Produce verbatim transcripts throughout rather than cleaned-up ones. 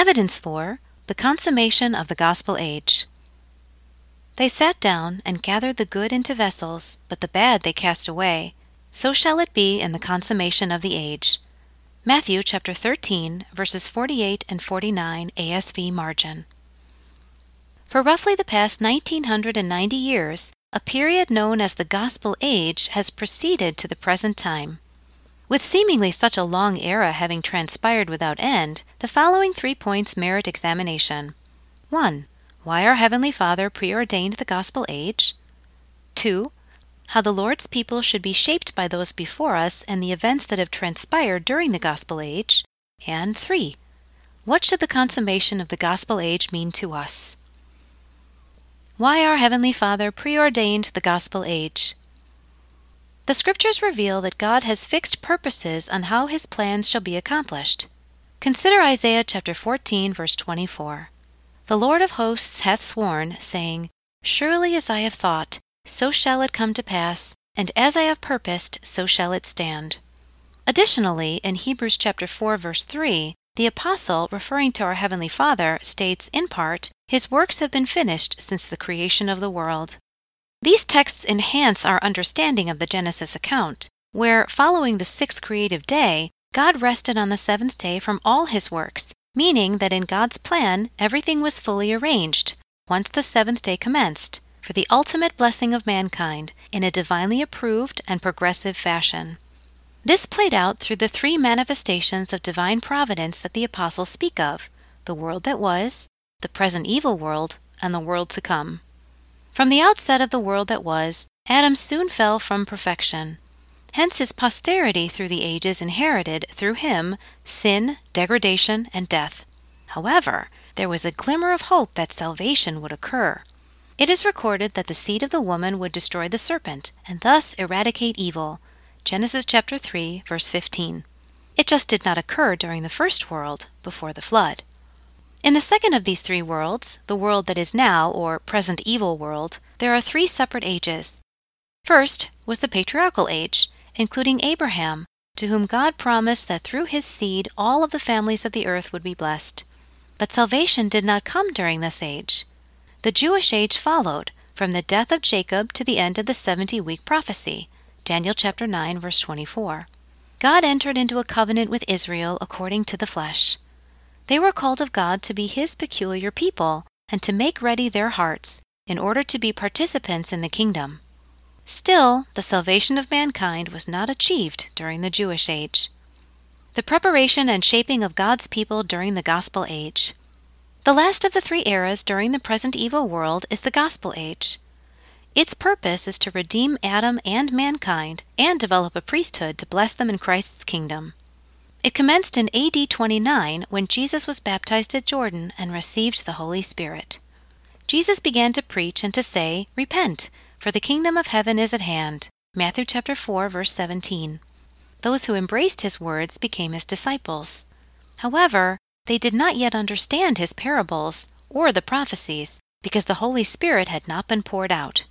Evidence for the consummation of the gospel age. They sat down and gathered the good into vessels, but the bad they cast away. So shall it be in the consummation of the age. Matthew chapter thirteen, verses forty-eight and forty-nine, A S V margin. For roughly the past nineteen ninety years, a period known as the Gospel Age has proceeded to the present time. With seemingly such a long era having transpired without end, the following three points merit examination. one. Why our Heavenly Father preordained the Gospel Age. two. How the Lord's people should be shaped by those before us and the events that have transpired during the Gospel Age. And three. What should the consummation of the Gospel Age mean to us? Why our Heavenly Father preordained the Gospel Age. The Scriptures reveal that God has fixed purposes on how His plans shall be accomplished. Consider Isaiah chapter fourteen, verse twenty-four. The Lord of hosts hath sworn, saying, Surely as I have thought, so shall it come to pass, and as I have purposed, so shall it stand. Additionally, in Hebrews chapter four, verse three, the Apostle, referring to our Heavenly Father, states, in part, His works have been finished since the creation of the world. These texts enhance our understanding of the Genesis account, where, following the sixth creative day, God rested on the seventh day from all His works, meaning that in God's plan, everything was fully arranged, once the seventh day commenced, for the ultimate blessing of mankind, in a divinely approved and progressive fashion. This played out through the three manifestations of divine providence that the apostles speak of: the world that was, the present evil world, and the world to come. From the outset of the world that was, Adam soon fell from perfection. Hence his posterity through the ages inherited, through him, sin, degradation, and death. However, there was a glimmer of hope that salvation would occur. It is recorded that the seed of the woman would destroy the serpent, and thus eradicate evil. Genesis chapter three, verse fifteen. It just did not occur during the first world, before the flood. In the second of these three worlds, the world that is now, or present evil world, there are three separate ages. First was the patriarchal age, including Abraham, to whom God promised that through his seed all of the families of the earth would be blessed. But salvation did not come during this age. The Jewish age followed, from the death of Jacob to the end of the seventy-week prophecy, Daniel chapter nine, verse twenty-four. God entered into a covenant with Israel according to the flesh. They were called of God to be His peculiar people and to make ready their hearts in order to be participants in the kingdom. Still, the salvation of mankind was not achieved during the Jewish age. The preparation and shaping of God's people during the Gospel Age. The last of the three eras during the present evil world is the Gospel Age. Its purpose is to redeem Adam and mankind and develop a priesthood to bless them in Christ's kingdom. It commenced in A D twenty-nine when Jesus was baptized at Jordan and received the Holy Spirit. Jesus began to preach and to say, Repent, for the kingdom of heaven is at hand. Matthew chapter four, verse seventeen. Those who embraced His words became His disciples. However, they did not yet understand His parables or the prophecies because the Holy Spirit had not been poured out.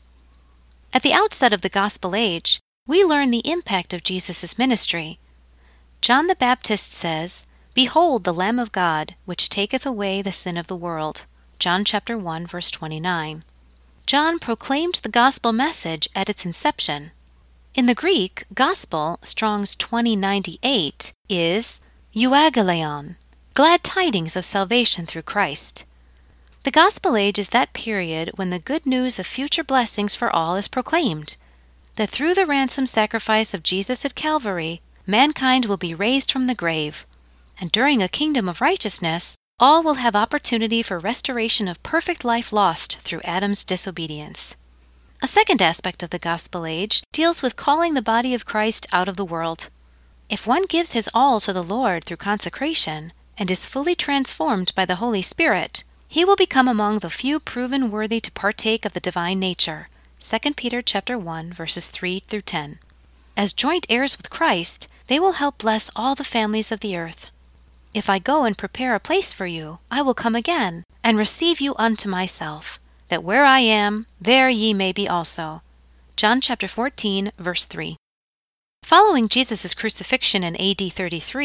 At the outset of the Gospel Age, we learn the impact of Jesus' ministry. John the Baptist says, Behold the Lamb of God, which taketh away the sin of the world. John chapter one, verse twenty-nine. John proclaimed the gospel message at its inception. In the Greek, gospel, Strong's twenty ninety-eight, is euangelion, glad tidings of salvation through Christ. The Gospel Age is that period when the good news of future blessings for all is proclaimed, that through the ransom sacrifice of Jesus at Calvary, mankind will be raised from the grave, and during a kingdom of righteousness, all will have opportunity for restoration of perfect life lost through Adam's disobedience. A second aspect of the Gospel Age deals with calling the body of Christ out of the world. If one gives his all to the Lord through consecration and is fully transformed by the Holy Spirit, he will become among the few proven worthy to partake of the divine nature. Second Peter chapter one, verses three through ten. As joint heirs with Christ, they will help bless all the families of the earth. If I go and prepare a place for you, I will come again, and receive you unto myself, that where I am, there ye may be also. John chapter fourteen, verse three. Following Jesus' crucifixion in A D thirty-three,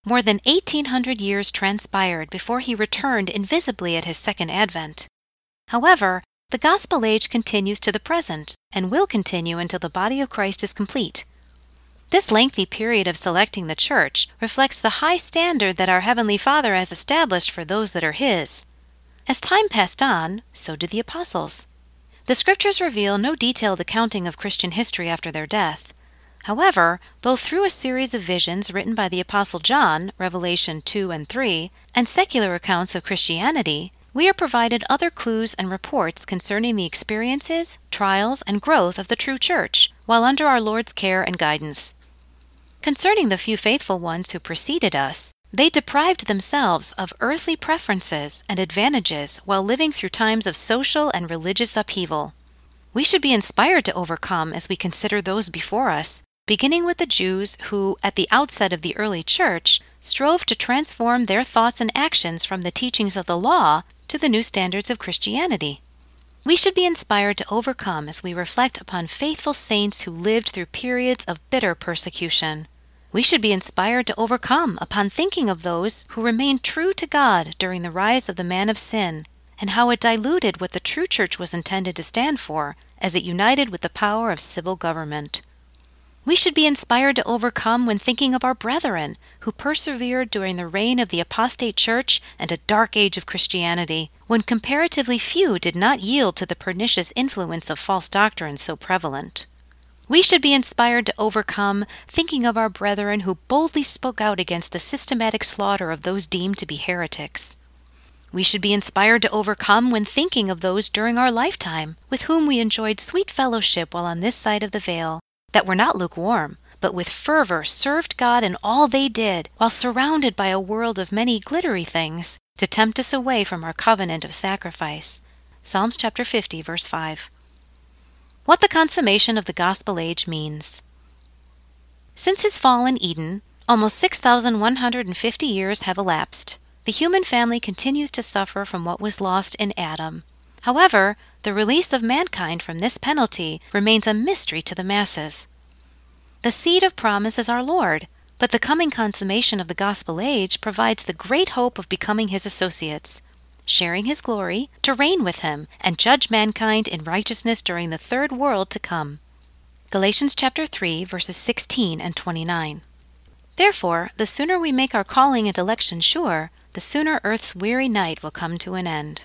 More than eighteen hundred years transpired before he returned invisibly at his second advent. However, the gospel age continues to the present and will continue until the body of Christ is complete. This lengthy period of selecting the church reflects the high standard that our Heavenly Father has established for those that are His. As time passed on, so did the apostles. The scriptures reveal no detailed accounting of Christian history after their death. However, both through a series of visions written by the Apostle John, Revelation two and three, and secular accounts of Christianity, we are provided other clues and reports concerning the experiences, trials, and growth of the true church while under our Lord's care and guidance. Concerning the few faithful ones who preceded us, they deprived themselves of earthly preferences and advantages while living through times of social and religious upheaval. We should be inspired to overcome as we consider those before us, beginning with the Jews who, at the outset of the early church, strove to transform their thoughts and actions from the teachings of the law to the new standards of Christianity. We should be inspired to overcome as we reflect upon faithful saints who lived through periods of bitter persecution. We should be inspired to overcome upon thinking of those who remained true to God during the rise of the man of sin, and how it diluted what the true church was intended to stand for as it united with the power of civil government. We should be inspired to overcome when thinking of our brethren who persevered during the reign of the apostate church and a dark age of Christianity, when comparatively few did not yield to the pernicious influence of false doctrine so prevalent. We should be inspired to overcome thinking of our brethren who boldly spoke out against the systematic slaughter of those deemed to be heretics. We should be inspired to overcome when thinking of those during our lifetime with whom we enjoyed sweet fellowship while on this side of the veil, that were not lukewarm, but with fervor served God in all they did, while surrounded by a world of many glittery things to tempt us away from our covenant of sacrifice. Psalms chapter fifty, verse five. What the consummation of the gospel age means. Since his fall in Eden, almost six thousand one hundred fifty years have elapsed. The human family continues to suffer from what was lost in Adam. However, the release of mankind from this penalty remains a mystery to the masses. The seed of promise is our Lord, but the coming consummation of the gospel age provides the great hope of becoming His associates, sharing His glory, to reign with Him, and judge mankind in righteousness during the third world to come. Galatians chapter three, verses sixteen and twenty-nine. Therefore, the sooner we make our calling and election sure, the sooner earth's weary night will come to an end.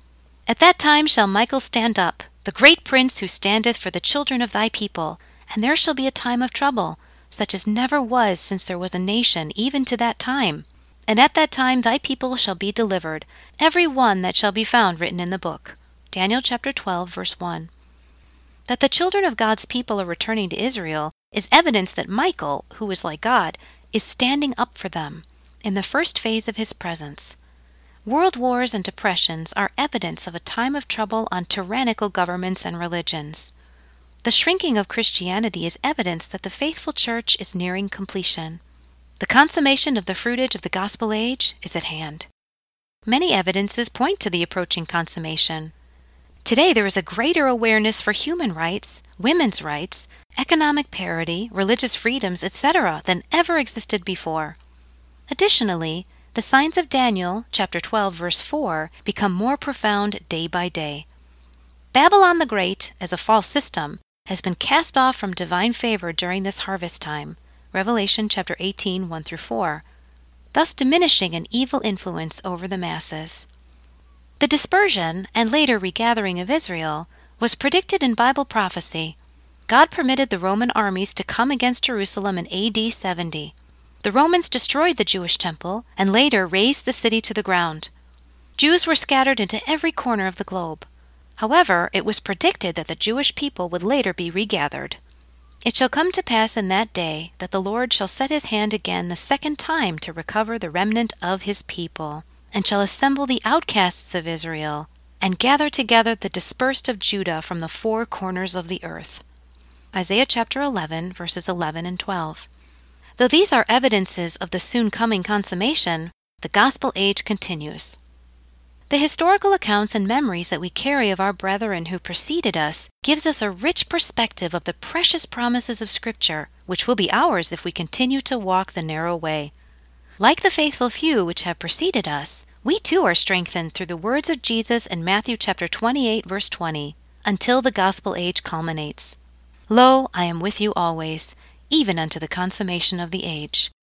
At that time shall Michael stand up, the great prince who standeth for the children of thy people, and there shall be a time of trouble, such as never was since there was a nation, even to that time. And at that time thy people shall be delivered, every one that shall be found written in the book. Daniel chapter twelve, verse one. That the children of God's people are returning to Israel is evidence that Michael, who is like God, is standing up for them in the first phase of his presence. World wars and depressions are evidence of a time of trouble on tyrannical governments and religions. The shrinking of Christianity is evidence that the faithful church is nearing completion. The consummation of the fruitage of the gospel age is at hand. Many evidences point to the approaching consummation. Today there is a greater awareness for human rights, women's rights, economic parity, religious freedoms, et cetera than ever existed before. Additionally, the signs of Daniel, chapter twelve, verse four, become more profound day by day. Babylon the Great, as a false system, has been cast off from divine favor during this harvest time, Revelation chapter eighteen, one through four, thus diminishing an evil influence over the masses. The dispersion and later regathering of Israel was predicted in Bible prophecy. God permitted the Roman armies to come against Jerusalem in A D seventy. The Romans destroyed the Jewish temple and later razed the city to the ground. Jews were scattered into every corner of the globe. However, it was predicted that the Jewish people would later be regathered. It shall come to pass in that day that the Lord shall set his hand again the second time to recover the remnant of his people, and shall assemble the outcasts of Israel, and gather together the dispersed of Judah from the four corners of the earth. Isaiah chapter eleven, verses eleven and twelve. Though these are evidences of the soon coming consummation, the gospel age continues. The historical accounts and memories that we carry of our brethren who preceded us gives us a rich perspective of the precious promises of Scripture, which will be ours if we continue to walk the narrow way. Like the faithful few which have preceded us, we too are strengthened through the words of Jesus in Matthew chapter twenty-eight, verse twenty, until the gospel age culminates. Lo, I am with you always, even unto the consummation of the age.